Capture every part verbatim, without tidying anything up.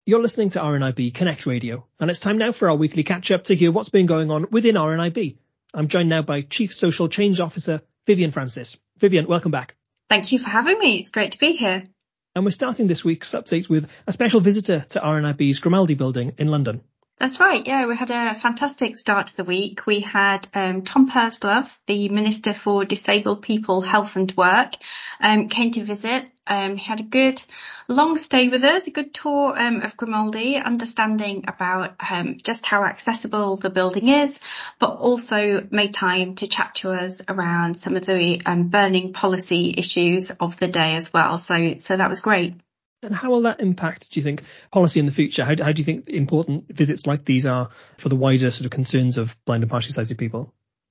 You're listening to R N I B Connect Radio, and it's time now for our weekly catch-up to hear what's been going on within R N I B. I'm joined now by Chief Social Change Officer Vivian Francis. Vivian, welcome back. Thank you for having me. It's great to be here. And we're starting this week's update with a special visitor to R N I B's Grimaldi building in London. That's right. Yeah, we had a fantastic start to the week. We had um, Tom Purslow, the Minister for Disabled People, Health and Work, um, came to visit. Um, he had a good long stay with us, a good tour um, of Grimaldi, understanding about um, just how accessible the building is, but also made time to chat to us around some of the um, burning policy issues of the day as well. So, so that was great. And how will that impact, do you think, policy in the future? How, how do you think important visits like these are for the wider sort of concerns of blind and partially sighted people?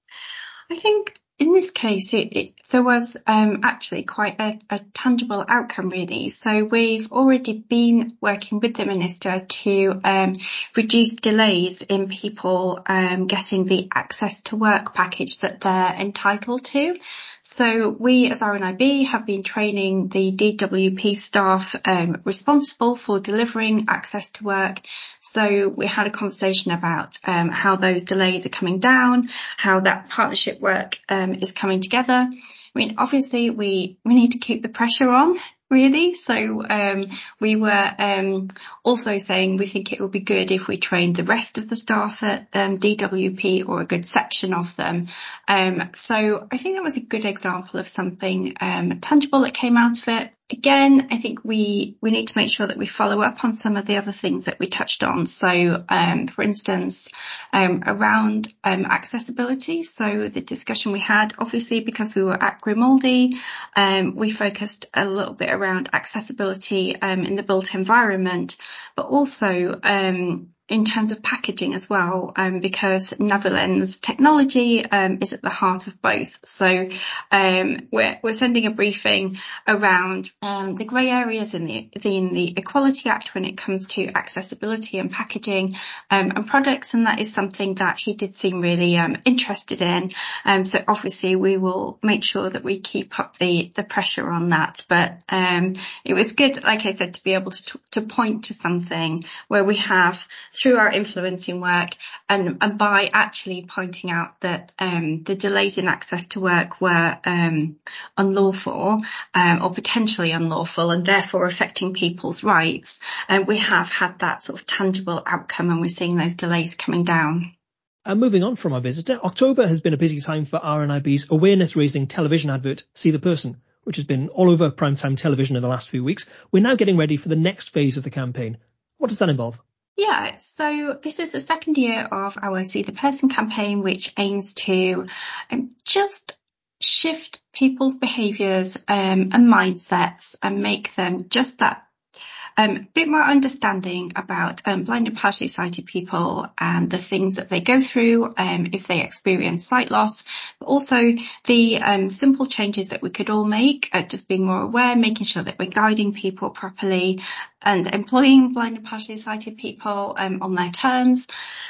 I think in this case, it, it, there was um, actually quite a, a tangible outcome, really. So we've already been working with the Minister to um, reduce delays in people um, getting the access to work package that they're entitled to. So we as R N I B have been training the D W P staff um, responsible for delivering access to work. So we had a conversation about um, how those delays are coming down, how that partnership work um, is coming together. I mean, obviously we, we need to keep the pressure on, really. So um, we were um, also saying we think it would be good if we trained the rest of the staff at um, D W P, or a good section of them. Um, so I think that was a good example of something um, tangible that came out of it. Again, I think we, we need to make sure that we follow up on some of the other things that we touched on. So, um, for instance, um, around um, accessibility. So the discussion we had, obviously, because we were at Grimaldi, um, we focused a little bit around accessibility um, in the built environment, but also um, in terms of packaging as well, um, because Navilens technology um, is at the heart of both. So um, we're, we're sending a briefing around um, the grey areas in the, the, in the Equality Act when it comes to accessibility and packaging um, and products, and that is something that he did seem really um, interested in. Um, so obviously we will make sure that we keep up the, the pressure on that. But um, it was good, like I said, to be able to, to point to something where we have, through our influencing work and, and by actually pointing out that um, the delays in access to work were um, unlawful um, or potentially unlawful and therefore affecting people's rights, and uh, we have had that sort of tangible outcome, and we're seeing those delays coming down. And moving on from our visitor, October has been a busy time for R N I B's awareness-raising television advert, See the Person, which has been all over primetime television in the last few weeks. We're now getting ready for the next phase of the campaign. What does that involve? Yeah, so this is the second year of our See the Person campaign, which aims to um, just shift people's behaviours um, and mindsets and make them just that um, a bit more understanding about um, blind and partially sighted people and the things that they go through um, if they experience sight loss, but also the um, simple changes that we could all make, uh, just being more aware, making sure that we're guiding people properly and employing blind and partially sighted people um, on their terms.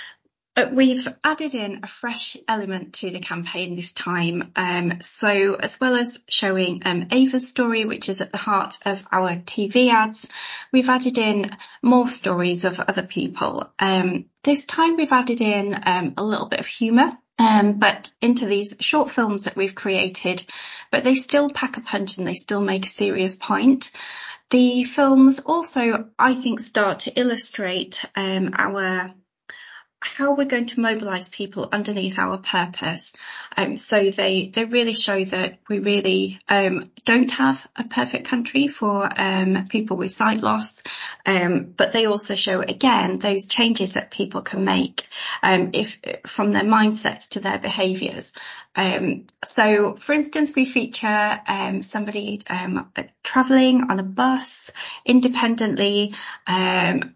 Uh, we've added in a fresh element to the campaign this time. Um, so as well as showing um, Ava's story, which is at the heart of our T V ads, we've added in more stories of other people. Um, this time we've added in um, a little bit of humour, um, but into these short films that we've created, but they still pack a punch and they still make a serious point. The films also, I think, start to illustrate um, our how we're going to mobilise people underneath our purpose. Um, so they, they really show that we really um, don't have a perfect country for um, people with sight loss, um, but they also show, again, those changes that people can make um, if from their mindsets to their behaviours. Um, so, for instance, we feature um, somebody um, travelling on a bus independently, um,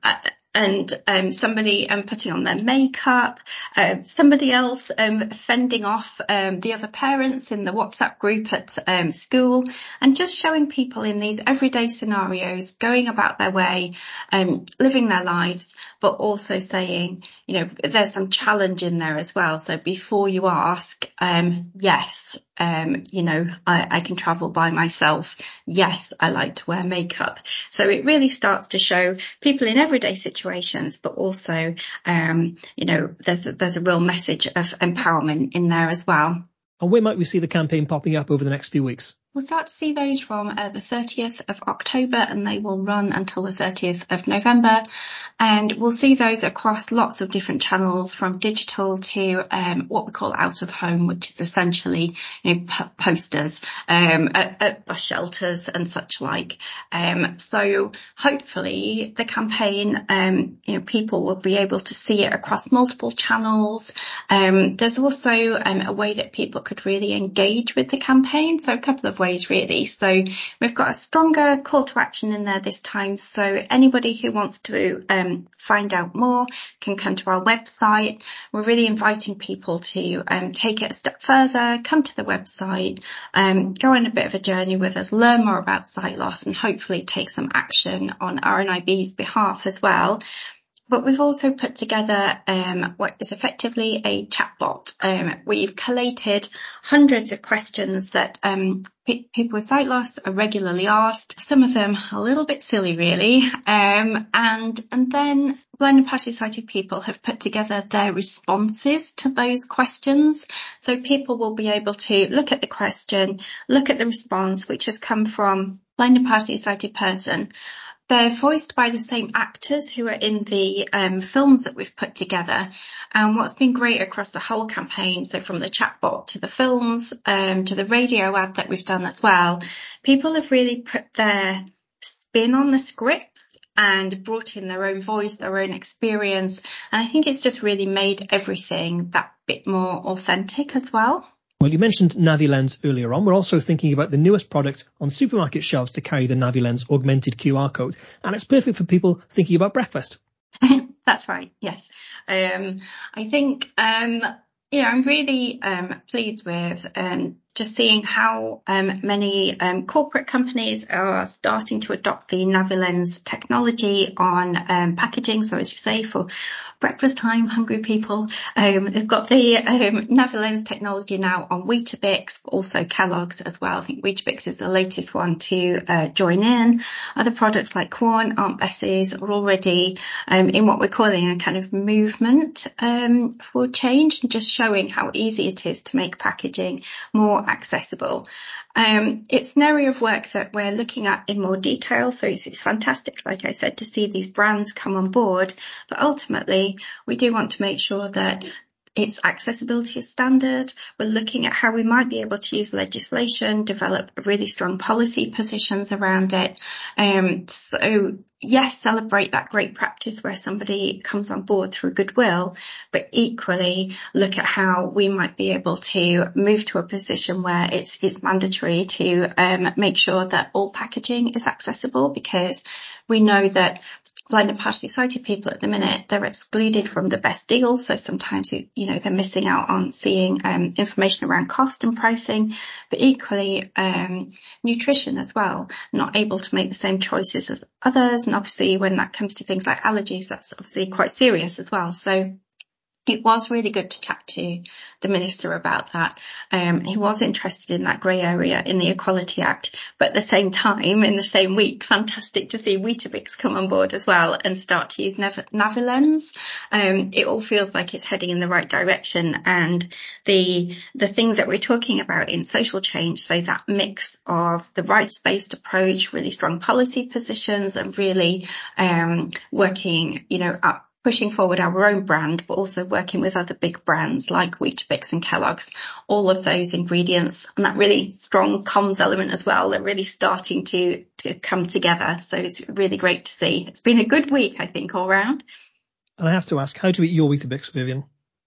and um, somebody um, putting on their makeup, uh, somebody else um, fending off um, the other parents in the WhatsApp group at um, school, and just showing people in these everyday scenarios going about their way, um, living their lives, but also saying, you know, there's some challenge in there as well. So before you ask, um, yes, um, you know, I, I can travel by myself. Yes, I like to wear makeup. So it really starts to show people in everyday situations, but also, um, you know, there's a, there's a real message of empowerment in there as well. And where might we see the campaign popping up over the next few weeks? We'll start to see those from uh, the thirtieth of October, and they will run until the thirtieth of November. And we'll see those across lots of different channels, from digital to um, what we call out of home, which is essentially, you know, p- posters um, at, at bus shelters and such like. Um, so hopefully the campaign, um, you know, people will be able to see it across multiple channels. Um, there's also um, a way that people could really engage with the campaign. So a couple of ways really. So we've got a stronger call to action in there this time. So anybody who wants to um, find out more can come to our website. We're really inviting people to um, take it a step further, come to the website, um, go on a bit of a journey with us, learn more about sight loss, and hopefully take some action on R N I B's behalf as well. But we've also put together um, what is effectively a chatbot. Um, we've collated hundreds of questions that um, pe- people with sight loss are regularly asked. Some of them a little bit silly, really. Um, and and then blind and partially sighted people have put together their responses to those questions. So people will be able to look at the question, look at the response, which has come from blind and partially sighted person. They're voiced by the same actors who are in the um, films that we've put together. And what's been great across the whole campaign, so from the chatbot to the films, um, to the radio ad that we've done as well, people have really put their spin on the scripts and brought in their own voice, their own experience. And I think it's just really made everything that bit more authentic as well. Well, you mentioned NaviLens earlier on. We're also thinking about the newest product on supermarket shelves to carry the NaviLens augmented Q R code. And it's perfect for people thinking about breakfast. That's right, yes. Um, I think, um, you know, I'm really um, pleased with um, just seeing how um, many um, corporate companies are starting to adopt the NaviLens technology on um, packaging. So as you say, for breakfast time, hungry people, um, they've got the um, NaviLens technology now on Weetabix, also Kellogg's as well. I think Weetabix is the latest one to uh, join in. Other products like Quorn, Aunt Bessie's are already um, in what we're calling a kind of movement um, for change, and just showing how easy it is to make packaging more accessible. Um, it's an area of work that we're looking at in more detail. So it's, it's fantastic, like I said, to see these brands come on board. But ultimately, we do want to make sure that its accessibility is standard. We're looking at how we might be able to use legislation, develop really strong policy positions around it. Um, so yes, celebrate that great practice where somebody comes on board through goodwill, but equally look at how we might be able to move to a position where it's, it's mandatory to um, make sure that all packaging is accessible, because we know that blind and partially sighted people at the minute, they're excluded from the best deals. So sometimes, you know, they're missing out on seeing um, information around cost and pricing, but equally um, nutrition as well, not able to make the same choices as others. And obviously when that comes to things like allergies, that's obviously quite serious as well. So it was really good to chat to the Minister about that. Um, he was interested in that grey area in the Equality Act, but at the same time, in the same week, fantastic to see Weetabix come on board as well and start to use Nav- NaviLens. Um, it all feels like it's heading in the right direction, and the the things that we're talking about in social change, so that mix of the rights-based approach, really strong policy positions, and really um, working, you know, up pushing forward our own brand, but also working with other big brands like Weetabix and Kellogg's, all of those ingredients and that really strong comms element as well, they're really starting to, to come together. So it's really great to see. It's been a good week, I think, all round. And I have to ask, how to eat your Weetabix, Vivian?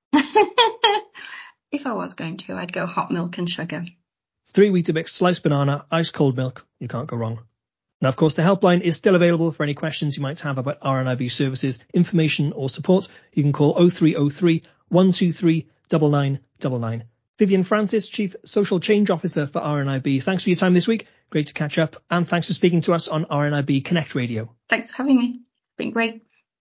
If I was going to, I'd go hot milk and sugar. Three Weetabix, sliced banana, ice cold milk. You can't go wrong. Now, of course, the helpline is still available for any questions you might have about R N I B services, information or support. You can call oh three oh three, one two three, nine nine nine nine. Vivian Francis, Chief Social Change Officer for R N I B. Thanks for your time this week. Great to catch up. And thanks for speaking to us on R N I B Connect Radio. Thanks for having me. It's been great.